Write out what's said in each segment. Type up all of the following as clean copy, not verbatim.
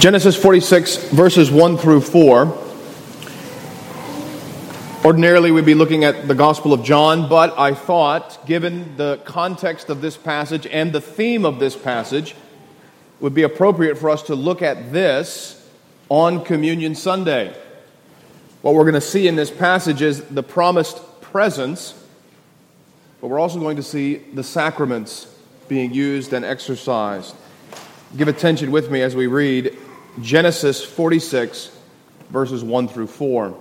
Genesis 46, verses 1 through 4. Ordinarily, we'd be looking at the Gospel of John, but I thought, given the context of this passage and the theme of this passage, it would be appropriate for us to look at this on Communion Sunday. What we're going to see in this passage is the promised presence, but we're also going to see the sacraments being used and exercised. Give attention with me as we read Genesis 46, verses 1 through 4.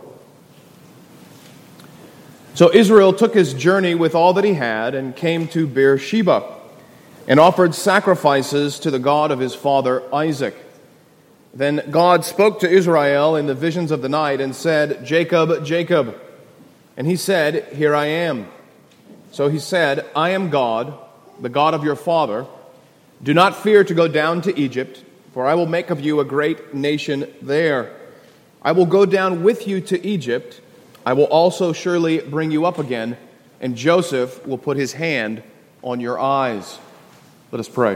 So Israel took his journey with all that he had and came to Beersheba and offered sacrifices to the God of his father Isaac. Then God spoke to Israel in the visions of the night and said, "Jacob, Jacob." And he said, "Here I am." So he said, "I am God, the God of your father. Do not fear to go down to Egypt, for I will make of you a great nation there. I will go down with you to Egypt. I will also surely bring you up again, and Joseph will put his hand on your eyes." Let us pray.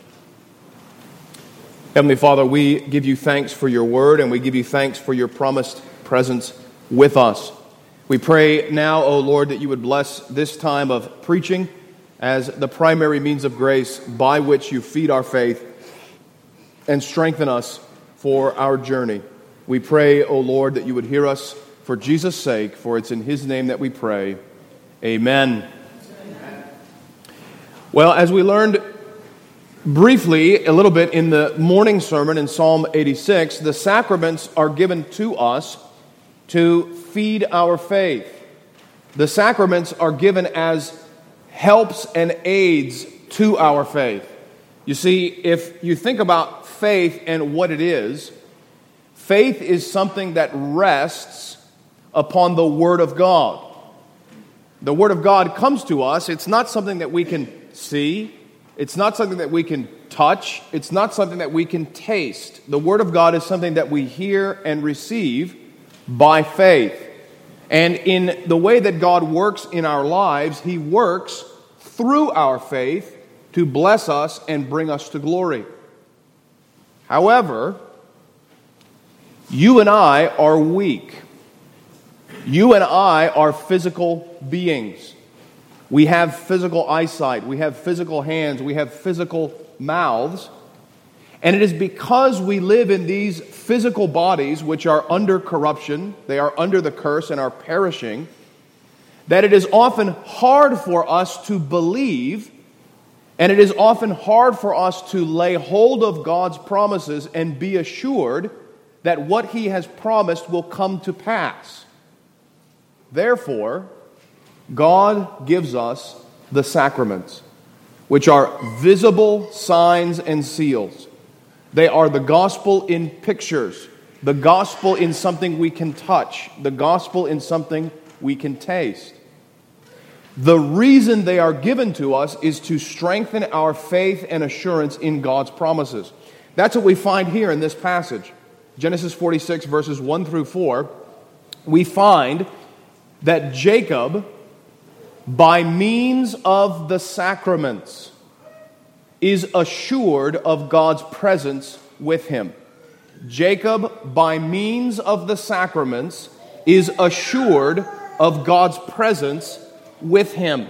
Heavenly Father, we give you thanks for your word, and we give you thanks for your promised presence with us. We pray now, O Lord, that you would bless this time of preaching as the primary means of grace by which you feed our faith and strengthen us for our journey. We pray, O Lord, that you would hear us for Jesus' sake, for it's in his name that we pray. Amen. Amen. Well, as we learned briefly a little bit in the morning sermon in Psalm 86, the sacraments are given to us to feed our faith. The sacraments are given as helps and aids to our faith. You see, if you think about faith and what it is, faith is something that rests upon the Word of God. The Word of God comes to us. It's not something that we can see. It's not something that we can touch. It's not something that we can taste. The Word of God is something that we hear and receive by faith. And in the way that God works in our lives, He works through our faith to bless us and bring us to glory. However, you and I are weak. You and I are physical beings. We have physical eyesight. We have physical hands. We have physical mouths. And it is because we live in these physical bodies, which are under corruption, they are under the curse and are perishing, that it is often hard for us to believe, and it is often hard for us to lay hold of God's promises and be assured that what He has promised will come to pass. Therefore, God gives us the sacraments, which are visible signs and seals. They are the gospel in pictures, the gospel in something we can touch, the gospel in something we can taste. The reason they are given to us is to strengthen our faith and assurance in God's promises. That's what we find here in this passage. Genesis 46, verses 1 through 4, we find that Jacob, by means of the sacraments, is assured of God's presence with him. Jacob, by means of the sacraments, is assured of God's presence with him.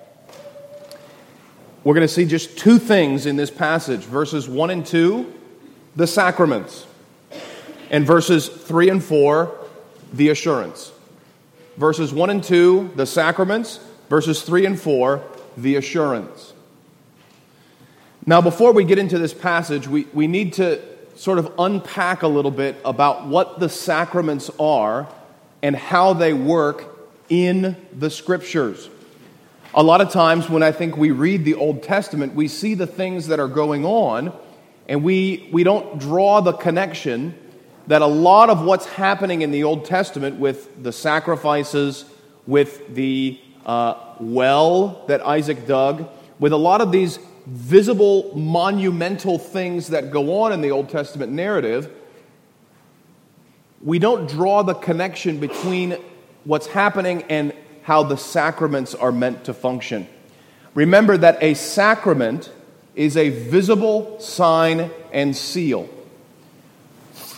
We're going to see just two things in this passage. Verses 1 and 2, the sacraments. And verses 3 and 4, the assurance. Verses 1 and 2, the sacraments. Verses 3 and 4, the assurance. Now, before we get into this passage, we need to sort of unpack a little bit about what the sacraments are and how they work in the Scriptures. A lot of times when I think we read the Old Testament, we see the things that are going on, and we don't draw the connection that a lot of what's happening in the Old Testament with the sacrifices, with the well that Isaac dug, with a lot of these visible, monumental things that go on in the Old Testament narrative, we don't draw the connection between what's happening and how the sacraments are meant to function. Remember that a sacrament is a visible sign and seal.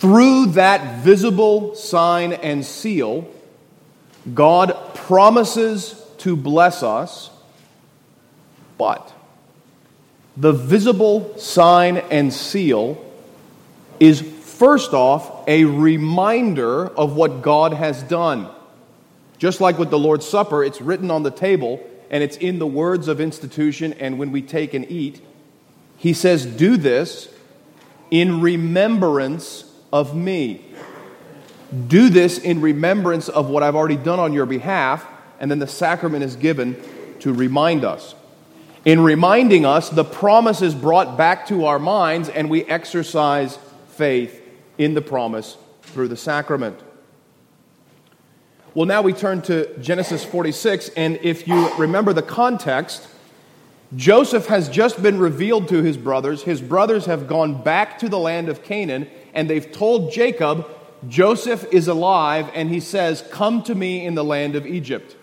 through that visible sign and seal, God promises to bless us, but the visible sign and seal is first off a reminder of what God has done. Just like with the Lord's Supper, it's written on the table and it's in the words of institution, and when we take and eat, he says, "Do this in remembrance of me." Do this in remembrance of what I've already done on your behalf, and then the sacrament is given to remind us. In reminding us, the promise is brought back to our minds, and we exercise faith in the promise through the sacrament. Well, now we turn to Genesis 46, and if you remember the context, Joseph has just been revealed to his brothers. His brothers have gone back to the land of Canaan, and they've told Jacob, Joseph is alive, and he says, "Come to me in the land of Egypt."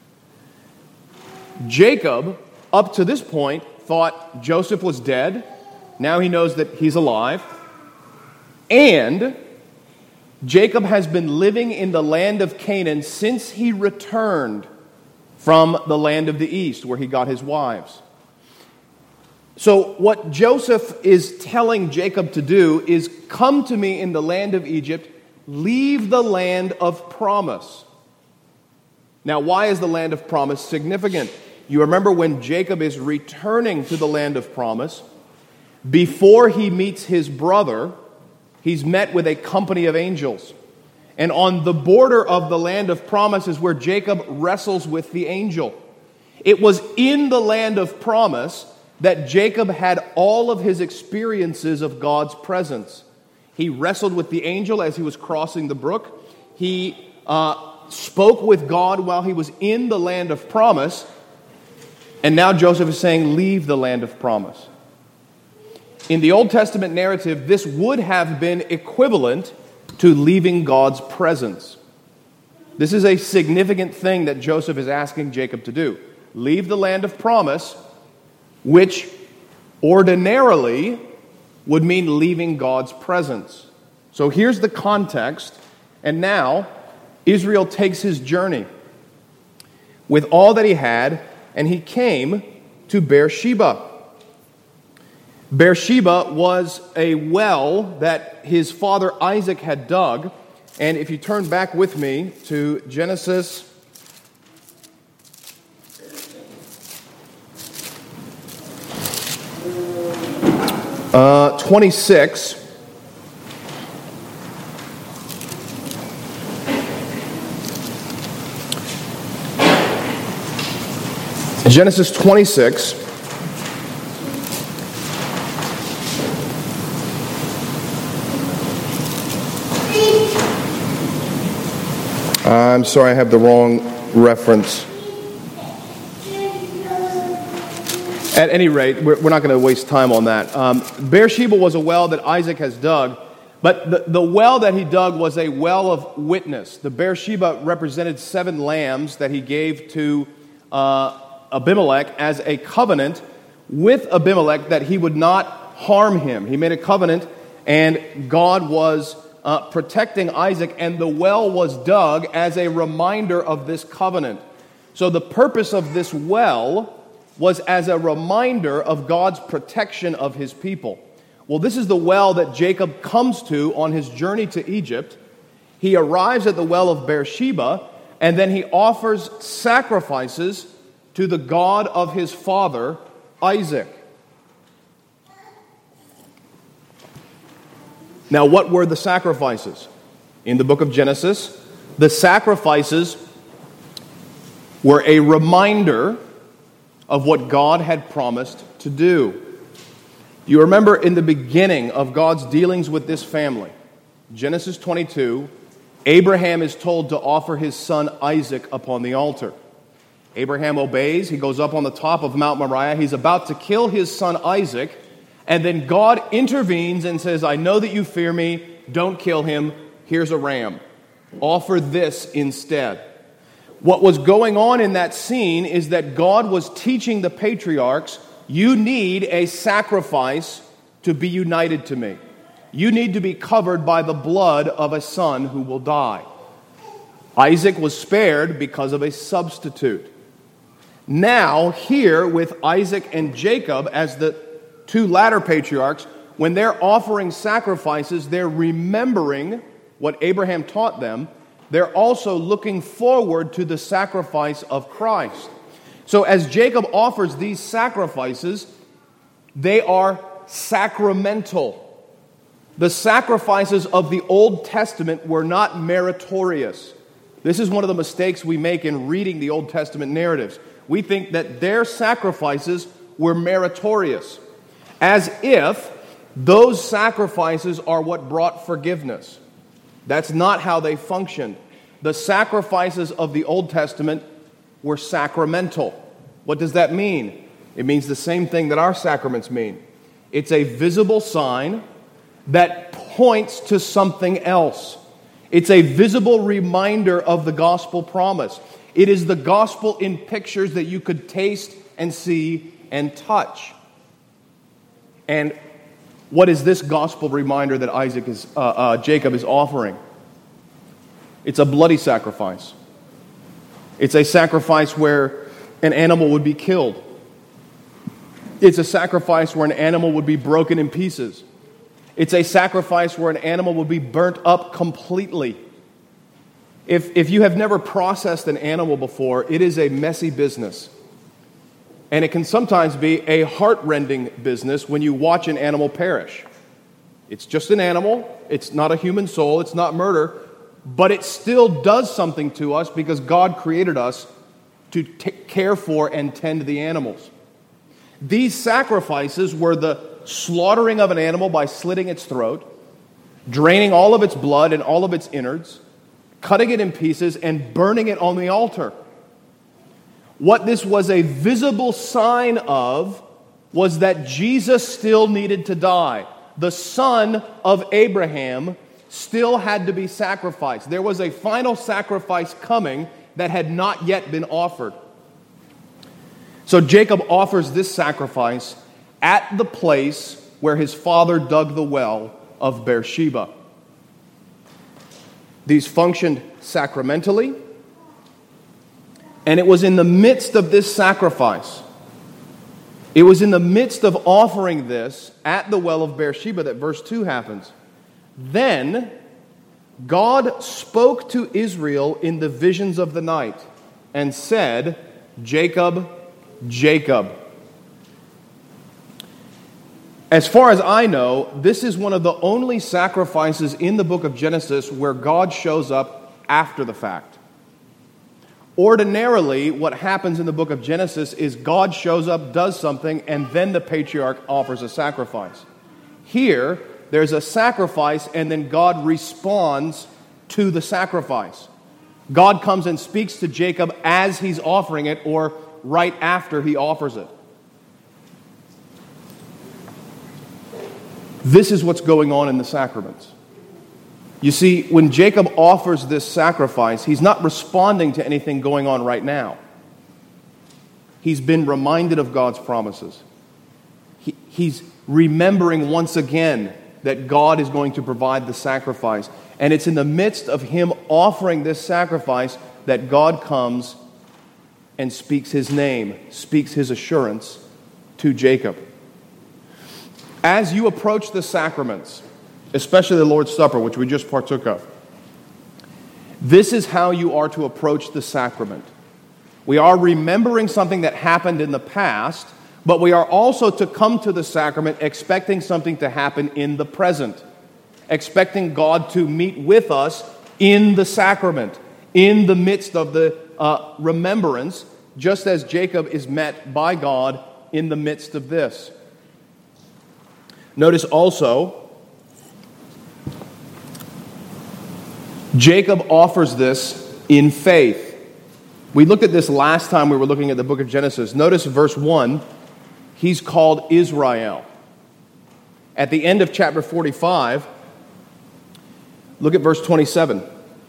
Jacob, up to this point, thought Joseph was dead. Now he knows that he's alive. And Jacob has been living in the land of Canaan since he returned from the land of the east, where he got his wives. So what Joseph is telling Jacob to do is, come to me in the land of Egypt, leave the land of promise. Now, why is the land of promise significant? You remember when Jacob is returning to the land of promise, before he meets his brother, he's met with a company of angels. And on the border of the land of promise is where Jacob wrestles with the angel. It was in the land of promise that Jacob had all of his experiences of God's presence. He wrestled with the angel as he was crossing the brook. He spoke with God while he was in the land of promise. And now Joseph is saying, leave the land of promise. In the Old Testament narrative, this would have been equivalent to leaving God's presence. This is a significant thing that Joseph is asking Jacob to do. Leave the land of promise, which ordinarily would mean leaving God's presence. So here's the context, and now Israel takes his journey with all that he had, and he came to Beersheba. Beersheba was a well that his father Isaac had dug, and if you turn back with me to Genesis 26. Genesis 26. I'm sorry, I have the wrong reference. At any rate, we're not going to waste time on that. Beersheba was a well that Isaac has dug, but the well that he dug was a well of witness. The Beersheba represented 7 lambs that he gave to Abimelech as a covenant with Abimelech that he would not harm him. He made a covenant, and God was protecting Isaac, and the well was dug as a reminder of this covenant. So the purpose of this well was as a reminder of God's protection of his people. Well, this is the well that Jacob comes to on his journey to Egypt. He arrives at the well of Beersheba, and then he offers sacrifices to the God of his father, Isaac. Now, what were the sacrifices? In the book of Genesis, the sacrifices were a reminder of what God had promised to do. You remember in the beginning of God's dealings with this family, Genesis 22, Abraham is told to offer his son Isaac upon the altar. Abraham obeys. He goes up on the top of Mount Moriah. He's about to kill his son Isaac, and then God intervenes and says, I know that you fear me. Don't kill him. Here's a ram. Offer this instead. What was going on in that scene is that God was teaching the patriarchs, you need a sacrifice to be united to me. you need to be covered by the blood of a son who will die. Isaac was spared because of a substitute. Now, here with Isaac and Jacob as the two latter patriarchs, when they're offering sacrifices, they're remembering what Abraham taught them. They're also looking forward to the sacrifice of Christ. So as Jacob offers these sacrifices, they are sacramental. The sacrifices of the Old Testament were not meritorious. This is one of the mistakes we make in reading the Old Testament narratives. We think that their sacrifices were meritorious, as if those sacrifices are what brought forgiveness. That's not how they functioned. The sacrifices of the Old Testament were sacramental. What does that mean? It means the same thing that our sacraments mean. It's a visible sign that points to something else. It's a visible reminder of the gospel promise. It is the gospel in pictures that you could taste and see and touch. And what is this gospel reminder that Jacob is offering? It's a bloody sacrifice. It's a sacrifice where an animal would be killed. It's a sacrifice where an animal would be broken in pieces. It's a sacrifice where an animal would be burnt up completely. If you have never processed an animal before, it is a messy business. And it can sometimes be a heart-rending business when you watch an animal perish. It's just an animal. It's not a human soul. It's not murder. But it still does something to us because God created us to care for and tend the animals. These sacrifices were the slaughtering of an animal by slitting its throat, draining all of its blood and all of its innards, cutting it in pieces, and burning it on the altar. What this was a visible sign of was that Jesus still needed to die. The son of Abraham still had to be sacrificed. There was a final sacrifice coming that had not yet been offered. So Jacob offers this sacrifice at the place where his father dug the well of Beersheba. These functioned sacramentally, and it was in the midst of this sacrifice, it was in the midst of offering this at the well of Beersheba that verse 2 happens. Then God spoke to Israel in the visions of the night and said, Jacob, Jacob. As far as I know, this is one of the only sacrifices in the book of Genesis where God shows up after the fact. Ordinarily, what happens in the book of Genesis is God shows up, does something, and then the patriarch offers a sacrifice. Here, there's a sacrifice, and then God responds to the sacrifice. God comes and speaks to Jacob as he's offering it, or right after he offers it. This is what's going on in the sacraments. You see, when Jacob offers this sacrifice, he's not responding to anything going on right now. He's been reminded of God's promises. He's remembering once again that God is going to provide the sacrifice. And it's in the midst of him offering this sacrifice that God comes and speaks his name, speaks his assurance to Jacob. As you approach the sacraments, especially the Lord's Supper, which we just partook of, this is how you are to approach the sacrament. We are remembering something that happened in the past, but we are also to come to the sacrament expecting something to happen in the present, expecting God to meet with us in the sacrament, in the midst of the remembrance, just as Jacob is met by God in the midst of this. Notice also, Jacob offers this in faith. We looked at this last time we were looking at the book of Genesis. Notice verse 1, he's called Israel. At the end of chapter 45, look at verse 27.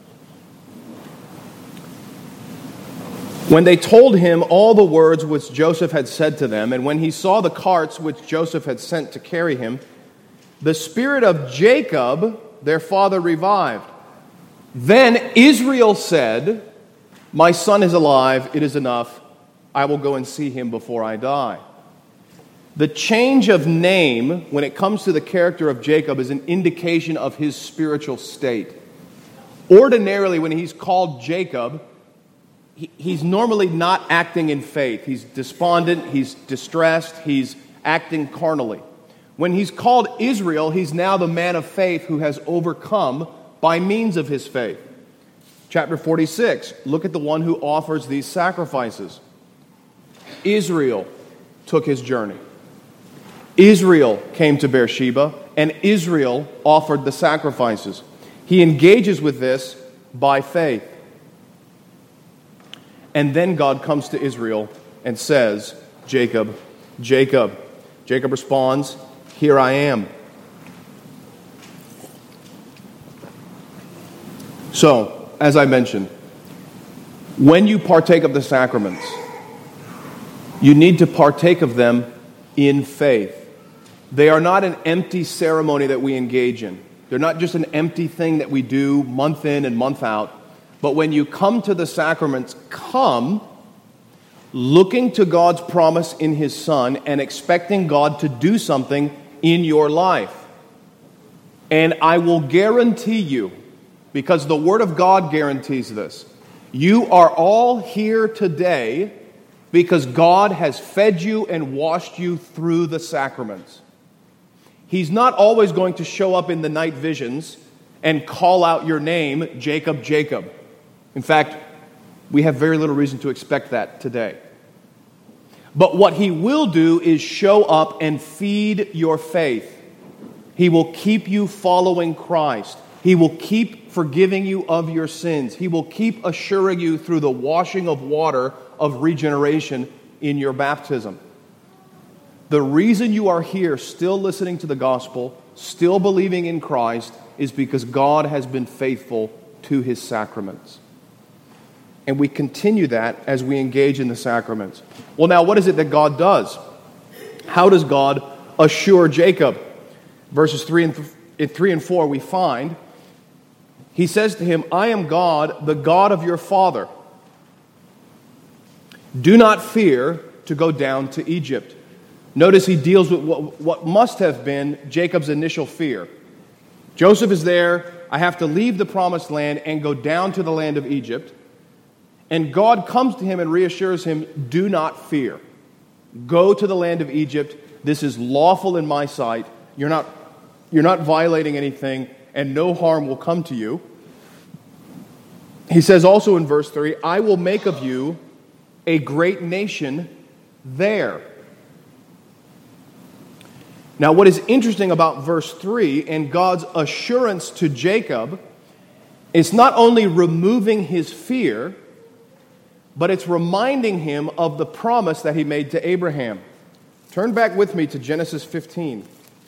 When they told him all the words which Joseph had said to them, and when he saw the carts which Joseph had sent to carry him, the spirit of Jacob, their father, revived. Then Israel said, my son is alive, it is enough. I will go and see him before I die. The change of name, when it comes to the character of Jacob, is an indication of his spiritual state. Ordinarily, when he's called Jacob, he's normally not acting in faith. He's despondent, he's distressed, he's acting carnally. When he's called Israel, he's now the man of faith who has overcome by means of his faith. Chapter 46, look at the one who offers these sacrifices. Israel took his journey. Israel came to Beersheba, and Israel offered the sacrifices. He engages with this by faith. And then God comes to Israel and says, Jacob, Jacob. Jacob responds, here I am. So, as I mentioned, when you partake of the sacraments, you need to partake of them in faith. They are not an empty ceremony that we engage in. They're not just an empty thing that we do month in and month out. But when you come to the sacraments, come looking to God's promise in His Son and expecting God to do something in your life. And I will guarantee you, because the Word of God guarantees this, you are all here today because God has fed you and washed you through the sacraments. He's not always going to show up in the night visions and call out your name, Jacob, Jacob. In fact, we have very little reason to expect that today. But what He will do is show up and feed your faith. He will keep you following Christ. He will keep forgiving you of your sins. He will keep assuring you through the washing of water of regeneration in your baptism. The reason you are here still listening to the gospel, still believing in Christ, is because God has been faithful to His sacraments. And we continue that as we engage in the sacraments. Well, now, what is it that God does? How does God assure Jacob? Verses 3 and 4 we find, He says to him, I am God, the God of your father. Do not fear to go down to Egypt. Notice He deals with what must have been Jacob's initial fear. Joseph is there. I have to leave the promised land and go down to the land of Egypt. And God comes to him and reassures him, do not fear. Go to the land of Egypt. This is lawful in my sight. You're not violating anything, and no harm will come to you. He says also in verse 3, I will make of you a great nation there. Now, what is interesting about verse 3 and God's assurance to Jacob is not only removing his fear, but it's reminding him of the promise that He made to Abraham. Turn back with me to Genesis 15.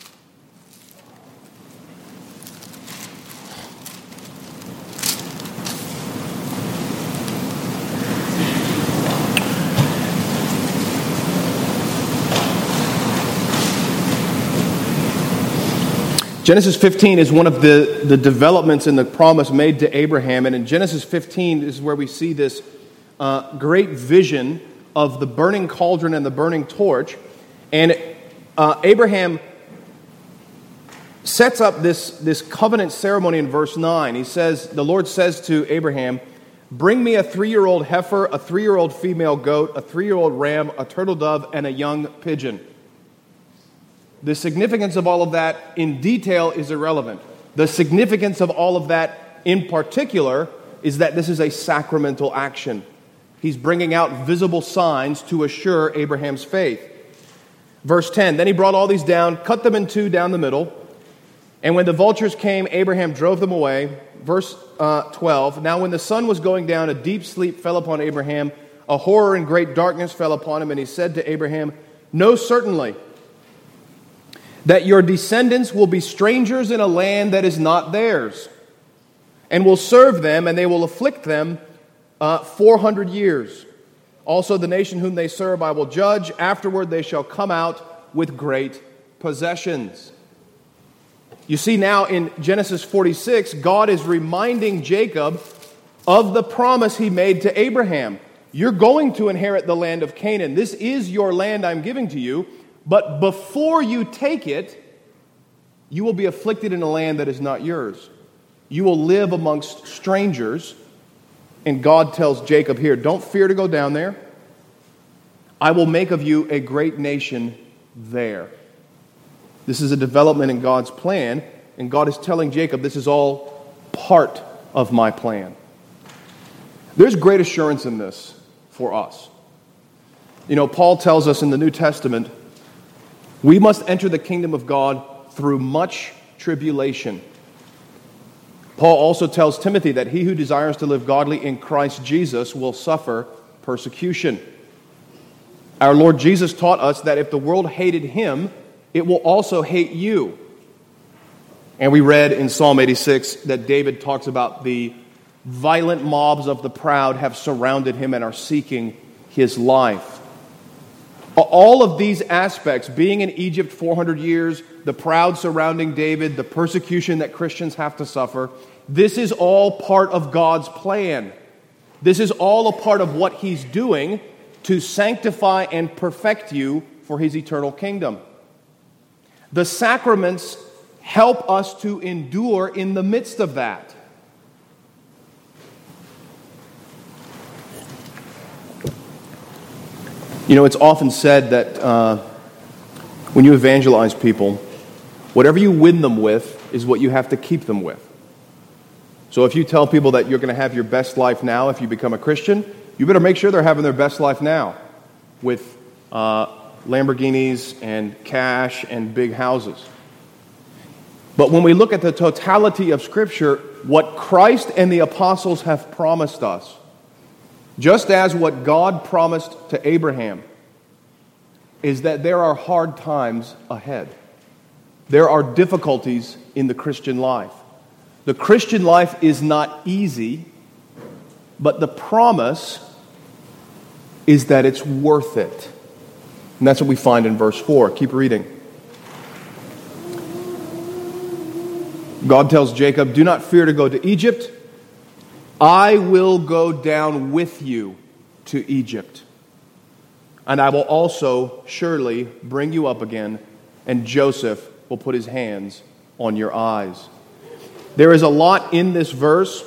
Genesis 15 is one of the developments in the promise made to Abraham. And in Genesis 15 is where we see this great vision of the burning cauldron and the burning torch. And Abraham sets up this covenant ceremony in verse 9. He says, the Lord says to Abraham, bring me a 3-year-old heifer, a 3-year-old female goat, a 3-year-old ram, a turtle dove, and a young pigeon. The significance of all of that in detail is irrelevant. The significance of all of that in particular is that this is a sacramental action. He's bringing out visible signs to assure Abraham's faith. Verse 10, then he brought all these down, cut them in two down the middle, and when the vultures came, Abraham drove them away. Verse 12, now when the sun was going down, a deep sleep fell upon Abraham, a horror and great darkness fell upon him, and he said to Abraham, know certainly that your descendants will be strangers in a land that is not theirs, and will serve them, and they will afflict them 400 years. Also the nation whom they serve I will judge. Afterward they shall come out with great possessions. You see now in Genesis 46, God is reminding Jacob of the promise he made to Abraham. You're going to inherit the land of Canaan. This is your land I'm giving to you. But before you take it, you will be afflicted in a land that is not yours. You will live amongst strangers. And God tells Jacob here, don't fear to go down there. I will make of you a great nation there. This is a development in God's plan. And God is telling Jacob, this is all part of my plan. There's great assurance in this for us. You know, Paul tells us in the New Testament, we must enter the kingdom of God through much tribulation. Paul also tells Timothy that he who desires to live godly in Christ Jesus will suffer persecution. Our Lord Jesus taught us that if the world hated him, it will also hate you. And we read in Psalm 86 that David talks about the violent mobs of the proud have surrounded him and are seeking his life. All of these aspects, being in Egypt 400 years, the proud surrounding David, the persecution that Christians have to suffer, this is all part of God's plan. This is all a part of what he's doing to sanctify and perfect you for his eternal kingdom. The sacraments help us to endure in the midst of that. You know, it's often said that when you evangelize people, whatever you win them with is what you have to keep them with. So if you tell people that you're going to have your best life now if you become a Christian, you better make sure they're having their best life now with Lamborghinis and cash and big houses. But when we look at the totality of Scripture, what Christ and the apostles have promised us, just as what God promised to Abraham, is that there are hard times ahead. There are difficulties in the Christian life. The Christian life is not easy, but the promise is that it's worth it. And that's what we find in verse 4. Keep reading. God tells Jacob, do not fear to go to Egypt. I will go down with you to Egypt, and I will also surely bring you up again, and Joseph will put his hands on your eyes. There is a lot in this verse,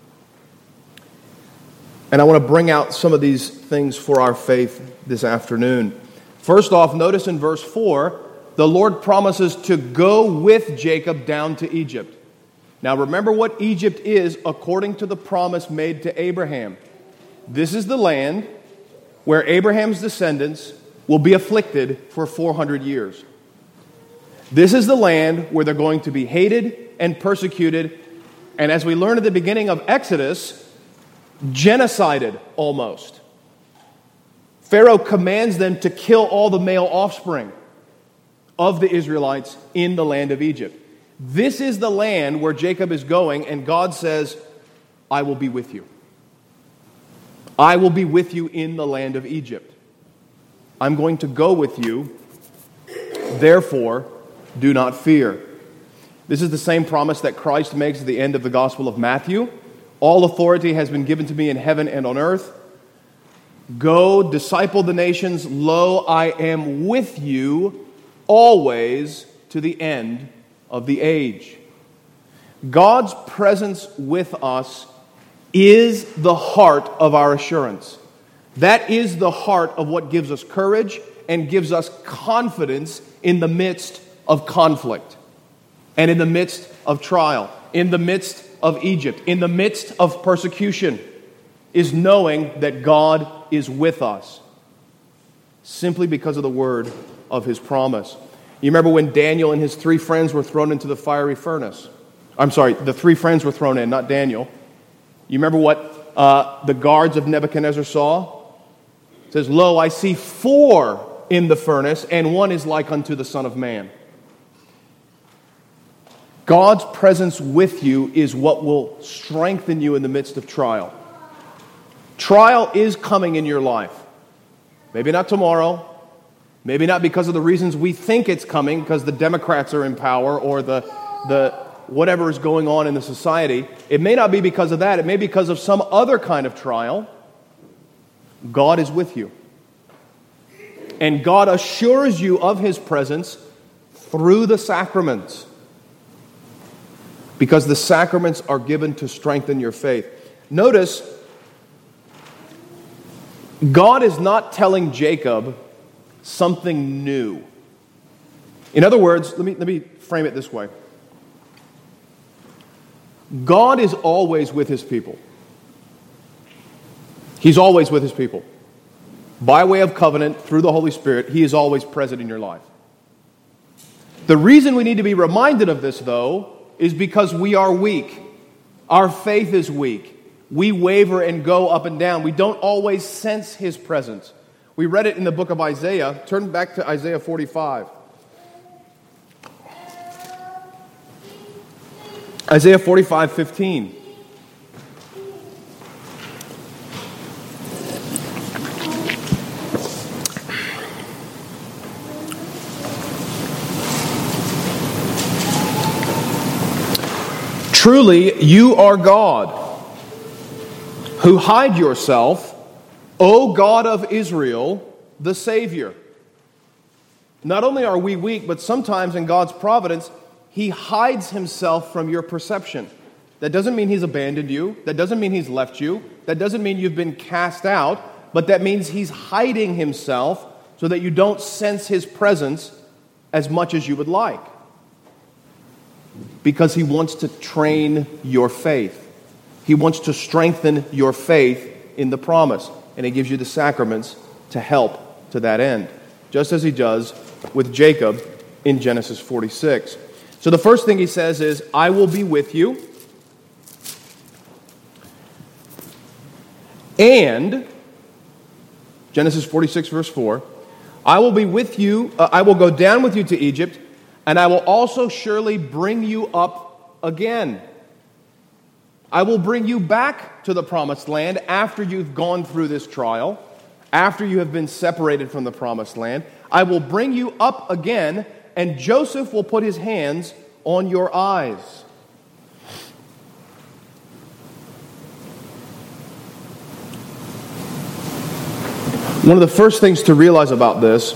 and I want to bring out some of these things for our faith this afternoon. First off, notice in verse 4, the Lord promises to go with Jacob down to Egypt. Now remember what Egypt is according to the promise made to Abraham. This is the land where Abraham's descendants will be afflicted for 400 years. This is the land where they're going to be hated and persecuted, and as we learn at the beginning of Exodus, genocided almost. Pharaoh commands them to kill all the male offspring of the Israelites in the land of Egypt. This is the land where Jacob is going, and God says, I will be with you. I will be with you in the land of Egypt. I'm going to go with you, therefore, do not fear. This is the same promise that Christ makes at the end of the Gospel of Matthew. All authority has been given to me in heaven and on earth. Go, disciple the nations. Lo, I am with you always to the end of the age. God's presence with us is the heart of our assurance. That is the heart of what gives us courage and gives us confidence in the midst of conflict and in the midst of trial, in the midst of Egypt, in the midst of persecution, is knowing that God is with us simply because of the word of his promise. You remember when Daniel and his 3 friends were thrown into the fiery furnace? I'm sorry, the 3 friends were thrown in, not Daniel. You remember what the guards of Nebuchadnezzar saw? It says, Lo, I see 4 in the furnace, and one is like unto the Son of Man. God's presence with you is what will strengthen you in the midst of trial. Trial is coming in your life. Maybe not tomorrow. Maybe not because of the reasons we think it's coming, because the Democrats are in power or the whatever is going on in the society, it may not be because of that. It may be because of some other kind of trial. God is with you. And God assures you of His presence through the sacraments. Because the sacraments are given to strengthen your faith. Notice, God is not telling Jacob something new. In other words, let me frame it this way. God is always with His people. He's always with His people. By way of covenant, through the Holy Spirit, He is always present in your life. The reason we need to be reminded of this, though, is because we are weak. Our faith is weak. We waver and go up and down. We don't always sense His presence. We read it in the book of Isaiah. Turn back to Isaiah 45. Isaiah 45:15. Truly, you are God, who hide yourself, O God of Israel, the Savior. Not only are we weak, but sometimes in God's providence, He hides Himself from your perception. That doesn't mean He's abandoned you. That doesn't mean He's left you. That doesn't mean you've been cast out. But that means He's hiding Himself so that you don't sense His presence as much as you would like. Because He wants to train your faith. He wants to strengthen your faith in the promise. And He gives you the sacraments to help to that end. Just as He does with Jacob in Genesis 46. So the first thing He says is, I will be with you. And, Genesis 46 verse 4, I will be with you, I will go down with you to Egypt, and I will also surely bring you up again. I will bring you back to the promised land after you've gone through this trial, after you have been separated from the promised land. I will bring you up again, and Joseph will put his hands on your eyes. One of the first things to realize about this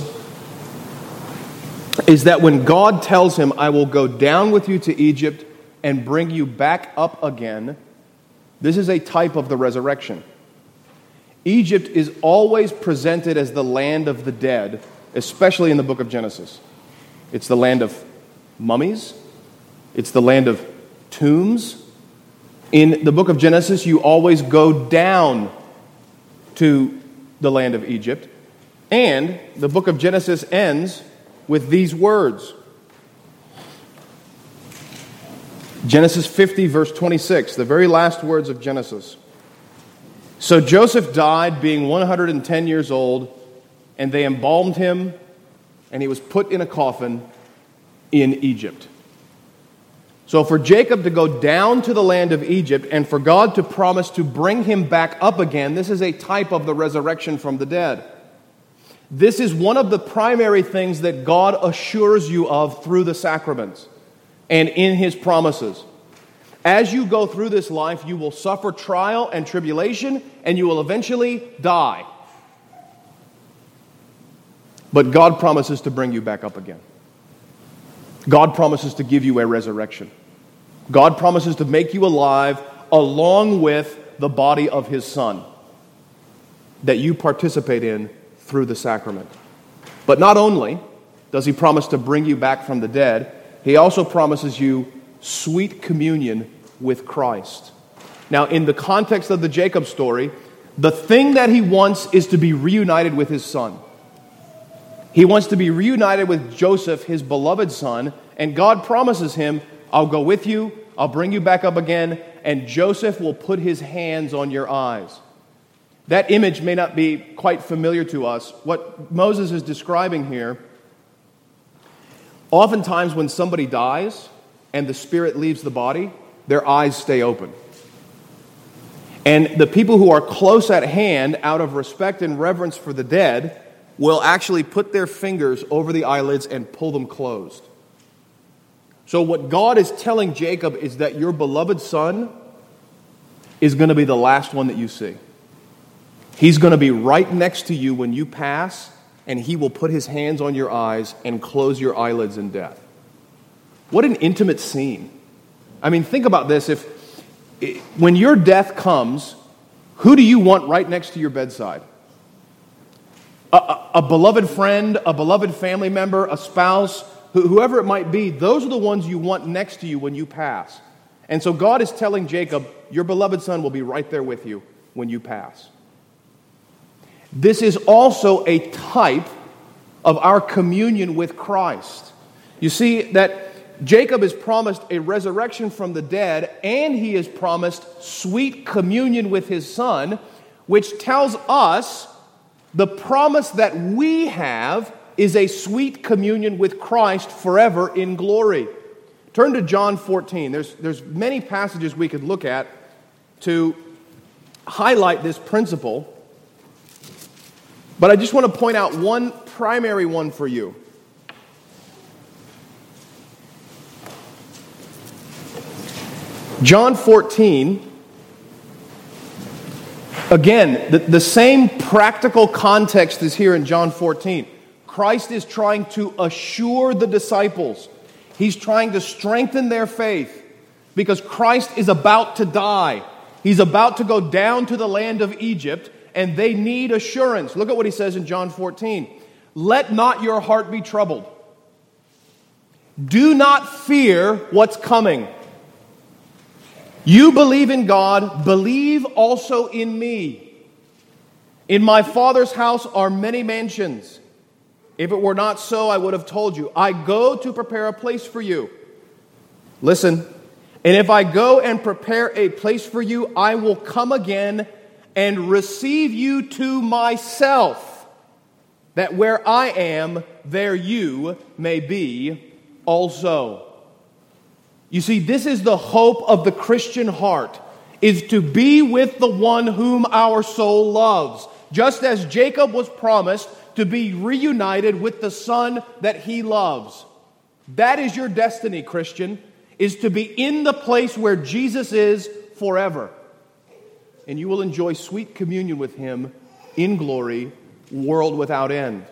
is that when God tells him, I will go down with you to Egypt and bring you back up again, this is a type of the resurrection. Egypt is always presented as the land of the dead, especially in the book of Genesis. It's the land of mummies. It's the land of tombs. In the book of Genesis, you always go down to the land of Egypt. And the book of Genesis ends with these words. Genesis 50, verse 26, the very last words of Genesis. So Joseph died being 110 years old, and they embalmed him, and he was put in a coffin in Egypt. So for Jacob to go down to the land of Egypt and for God to promise to bring him back up again, this is a type of the resurrection from the dead. This is one of the primary things that God assures you of through the sacraments and in His promises. As you go through this life, you will suffer trial and tribulation, and you will eventually die. But God promises to bring you back up again. God promises to give you a resurrection. God promises to make you alive along with the body of His Son that you participate in through the sacrament. But not only does He promise to bring you back from the dead, He also promises you sweet communion with Christ. Now, in the context of the Jacob story, the thing that he wants is to be reunited with his son. He wants to be reunited with Joseph, his beloved son, and God promises him, I'll go with you, I'll bring you back up again, and Joseph will put his hands on your eyes. That image may not be quite familiar to us. What Moses is describing here, oftentimes when somebody dies and the spirit leaves the body, their eyes stay open. And the people who are close at hand, out of respect and reverence for the dead, will actually put their fingers over the eyelids and pull them closed. So what God is telling Jacob is that your beloved son is going to be the last one that you see. He's going to be right next to you when you pass, and he will put his hands on your eyes and close your eyelids in death. What an intimate scene. I mean, think about this. When your death comes, who do you want right next to your bedside? A beloved friend, a beloved family member, a spouse, whoever it might be, those are the ones you want next to you when you pass. And so God is telling Jacob, your beloved son will be right there with you when you pass. This is also a type of our communion with Christ. You see that Jacob is promised a resurrection from the dead, and he is promised sweet communion with his son, which tells us the promise that we have is a sweet communion with Christ forever in glory. Turn to John 14. There's many passages we could look at to highlight this principle, but I just want to point out one primary one for you. John 14, again, the same practical context is here in John 14. Christ is trying to assure the disciples. He's trying to strengthen their faith because Christ is about to die. He's about to go down to the land of Egypt, and they need assurance. Look at what he says in John 14. Let not your heart be troubled. Do not fear what's coming. You believe in God, believe also in me. In my Father's house are many mansions. If it were not so, I would have told you. I go to prepare a place for you. Listen, and if I go and prepare a place for you, I will come again and receive you to myself, that where I am, there you may be also. You see, this is the hope of the Christian heart, is to be with the one whom our soul loves. Just as Jacob was promised to be reunited with the son that he loves. That is your destiny, Christian, is to be in the place where Jesus is forever. And you will enjoy sweet communion with him in glory, world without end.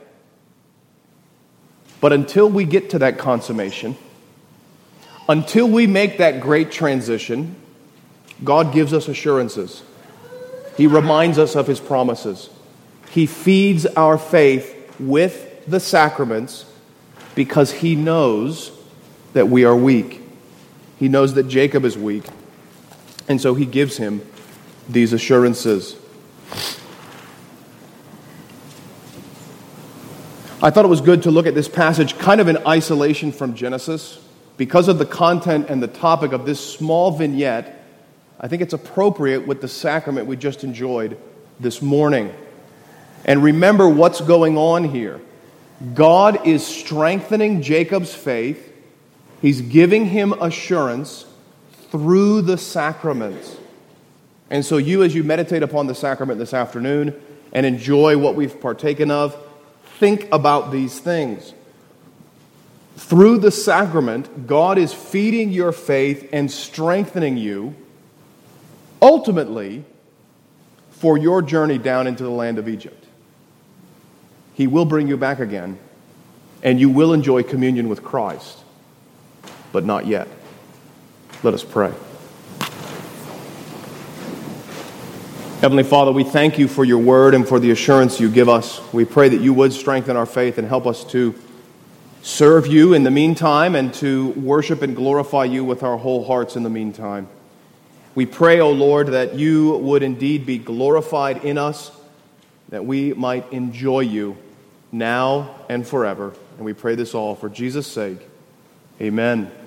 But until we get to that consummation, until we make that great transition, God gives us assurances. He reminds us of his promises. He feeds our faith with the sacraments because he knows that we are weak. He knows that Jacob is weak. And so he gives him these assurances. I thought it was good to look at this passage kind of in isolation from Genesis. Because of the content and the topic of this small vignette, I think it's appropriate with the sacrament we just enjoyed this morning. And remember what's going on here. God is strengthening Jacob's faith. He's giving him assurance through the sacraments. And so you, as you meditate upon the sacrament this afternoon and enjoy what we've partaken of, think about these things. Through the sacrament, God is feeding your faith and strengthening you, ultimately, for your journey down into the land of Egypt. He will bring you back again, and you will enjoy communion with Christ, but not yet. Let us pray. Heavenly Father, we thank you for your word and for the assurance you give us. We pray that you would strengthen our faith and help us to serve you in the meantime and to worship and glorify you with our whole hearts in the meantime. We pray, O Lord, that you would indeed be glorified in us, that we might enjoy you now and forever. And we pray this all for Jesus' sake. Amen.